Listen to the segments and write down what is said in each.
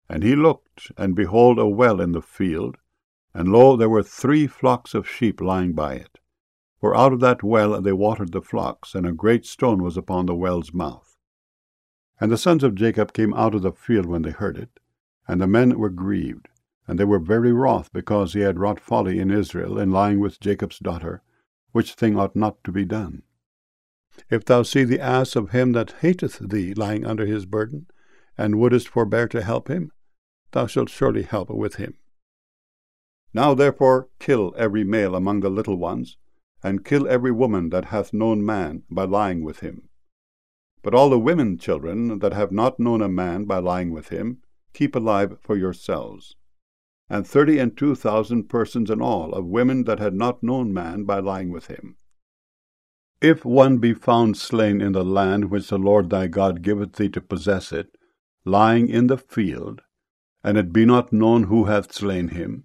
And he looked, and behold a well in the field, and lo, there were 3 flocks of sheep lying by it. For out of that well they watered the flocks, and a great stone was upon the well's mouth. And the sons of Jacob came out of the field when they heard it, and the men were grieved, and they were very wroth, because he had wrought folly in Israel, in lying with Jacob's daughter, which thing ought not to be done. If thou see the ass of him that hateth thee lying under his burden, and wouldest forbear to help him, thou shalt surely help with him. Now therefore kill every male among the little ones, and kill every woman that hath known man by lying with him. But all the women children that have not known a man by lying with him, keep alive for yourselves. And 32,000 persons in all of women that had not known man by lying with him. If one be found slain in the land which the Lord thy God giveth thee to possess it, lying in the field, and it be not known who hath slain him,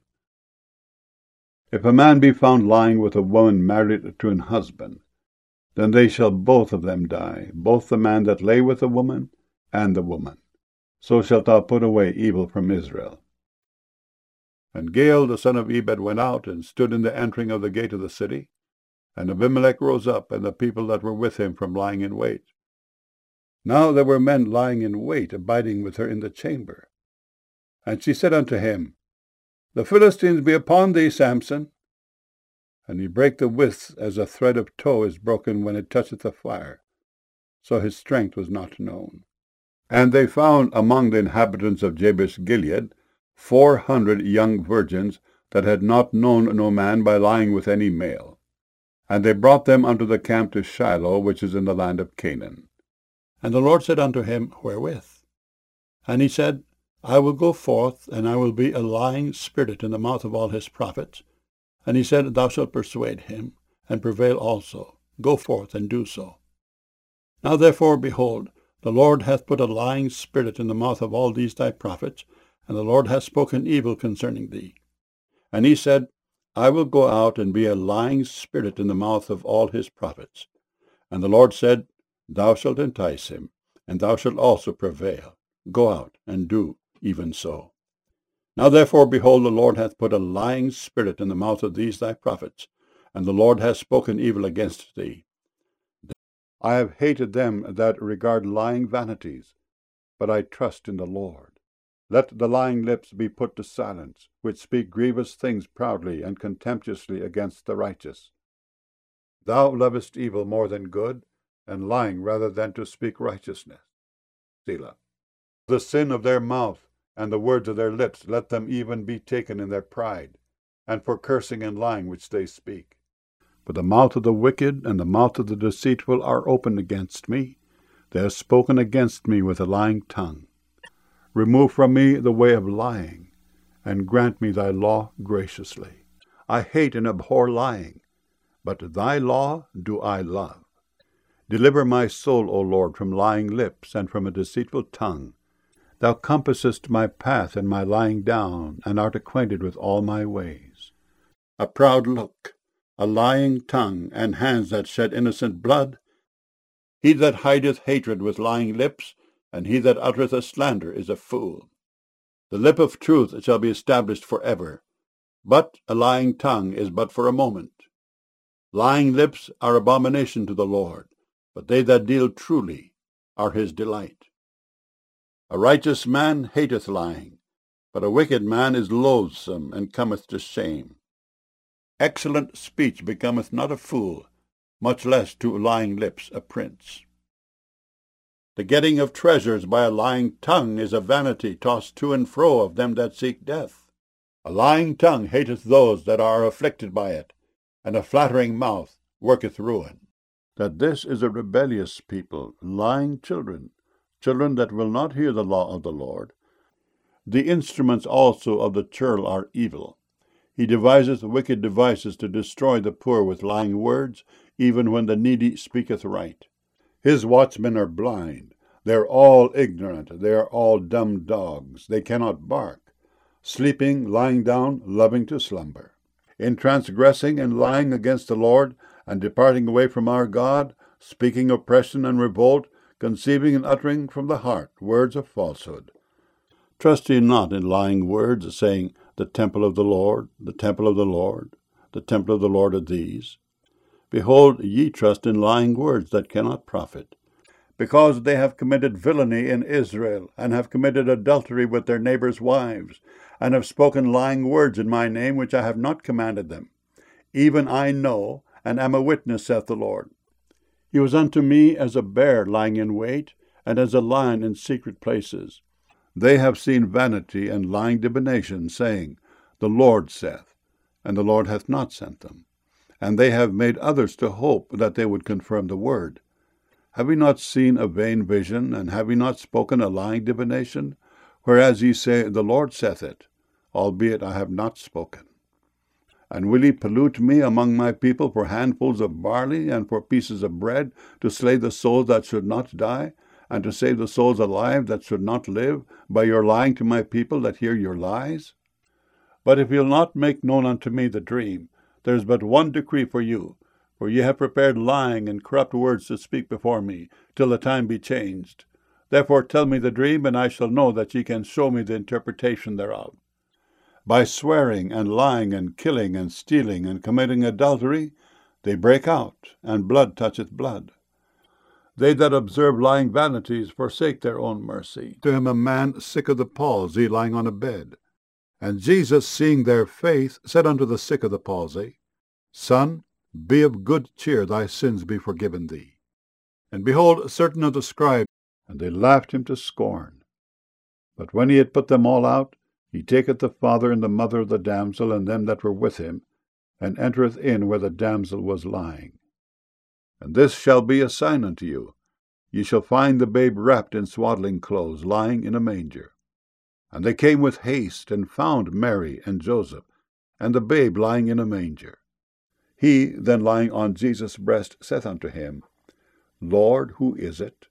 if a man be found lying with a woman married to an husband, then they shall both of them die, both the man that lay with the woman and the woman. So shalt thou put away evil from Israel. And Gaal the son of Ebed went out, and stood in the entering of the gate of the city. And Abimelech rose up, and the people that were with him, from lying in wait. Now there were men lying in wait, abiding with her in the chamber. And she said unto him, The Philistines be upon thee, Samson. And he brake the withs as a thread of tow is broken when it toucheth the fire. So his strength was not known. And they found among the inhabitants of Jabesh Gilead 400 young virgins that had not known no man by lying with any male. And they brought them unto the camp to Shiloh, which is in the land of Canaan. And the Lord said unto him, Wherewith? And he said, I will go forth, and I will be a lying spirit in the mouth of all his prophets. And he said, Thou shalt persuade him, and prevail also. Go forth, and do so. Now therefore, behold, the Lord hath put a lying spirit in the mouth of all these thy prophets, and the Lord hath spoken evil concerning thee. And he said, I will go out and be a lying spirit in the mouth of all his prophets. And the Lord said, Thou shalt entice him, and thou shalt also prevail. Go out, and do even so. Now therefore, behold, the Lord hath put a lying spirit in the mouth of these thy prophets, and the Lord hath spoken evil against thee. I have hated them that regard lying vanities, but I trust in the Lord. Let the lying lips be put to silence, which speak grievous things proudly and contemptuously against the righteous. Thou lovest evil more than good, and lying rather than to speak righteousness. Selah. The sin of their mouth and the words of their lips, let them even be taken in their pride, and for cursing and lying which they speak. For the mouth of the wicked and the mouth of the deceitful are opened against me. They have spoken against me with a lying tongue. Remove from me the way of lying, and grant me thy law graciously. I hate and abhor lying, but thy law do I love. Deliver my soul, O Lord, from lying lips and from a deceitful tongue. Thou compassest my path and my lying down, and art acquainted with all my ways. A proud look, a lying tongue, and hands that shed innocent blood. He that hideth hatred with lying lips, and he that uttereth a slander is a fool. The lip of truth shall be established for ever, but a lying tongue is but for a moment. Lying lips are abomination to the Lord, but they that deal truly are his delight. A righteous man hateth lying, but a wicked man is loathsome, and cometh to shame. Excellent speech becometh not a fool, much less to lying lips a prince. The getting of treasures by a lying tongue is a vanity tossed to and fro of them that seek death. A lying tongue hateth those that are afflicted by it, and a flattering mouth worketh ruin. That this is a rebellious people, lying children, children that will not hear the law of the Lord. The instruments also of the churl are evil. He deviseth wicked devices to destroy the poor with lying words, even when the needy speaketh right. His watchmen are blind. They are all ignorant. They are all dumb dogs. They cannot bark. Sleeping, lying down, loving to slumber. In transgressing and lying against the Lord, and departing away from our God, speaking oppression and revolt, conceiving and uttering from the heart words of falsehood. Trust ye not in lying words, saying, The temple of the Lord, the temple of the Lord, the temple of the Lord are these. Behold, ye trust in lying words that cannot profit, because they have committed villainy in Israel, and have committed adultery with their neighbors' wives, and have spoken lying words in my name, which I have not commanded them. Even I know, and am a witness, saith the Lord. He was unto me as a bear lying in wait, and as a lion in secret places. They have seen vanity and lying divination, saying, The Lord saith, and the Lord hath not sent them. And they have made others to hope that they would confirm the word. Have we not seen a vain vision, and have we not spoken a lying divination? Whereas ye say, The Lord saith it, albeit I have not spoken. And will ye pollute me among my people for handfuls of barley, and for pieces of bread, to slay the souls that should not die, and to save the souls alive that should not live, by your lying to my people that hear your lies? But if you'll not make known unto me the dream, there is but one decree for you, for ye have prepared lying and corrupt words to speak before me, till the time be changed. Therefore tell me the dream, and I shall know that ye can show me the interpretation thereof. By swearing and lying and killing and stealing and committing adultery, they break out, and blood toucheth blood. They that observe lying vanities forsake their own mercy. To him a man sick of the palsy lying on a bed. And Jesus, seeing their faith, said unto the sick of the palsy, Son, be of good cheer, thy sins be forgiven thee. And behold, certain of the scribes, and they laughed him to scorn. But when he had put them all out, he taketh the father and the mother of the damsel, and them that were with him, and entereth in where the damsel was lying. And this shall be a sign unto you. Ye shall find the babe wrapped in swaddling clothes, lying in a manger. And they came with haste, and found Mary and Joseph, and the babe lying in a manger. He, then lying on Jesus' breast, saith unto him, Lord, who is it?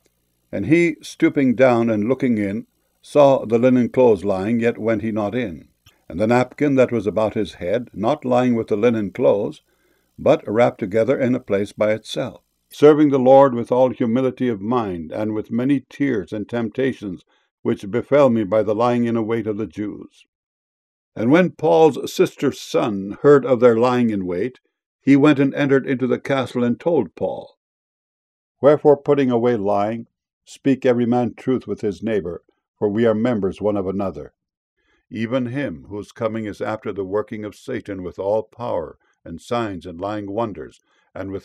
And he, stooping down and looking in, saw the linen clothes lying, yet went he not in. And the napkin that was about his head, not lying with the linen clothes, but wrapped together in a place by itself. Serving the Lord with all humility of mind, and with many tears and temptations, which befell me by the lying in wait of the Jews. And when Paul's sister's son heard of their lying in wait, he went and entered into the castle and told Paul. Wherefore, putting away lying, speak every man truth with his neighbor, for we are members one of another. Even him whose coming is after the working of Satan with all power, and signs and lying wonders, and with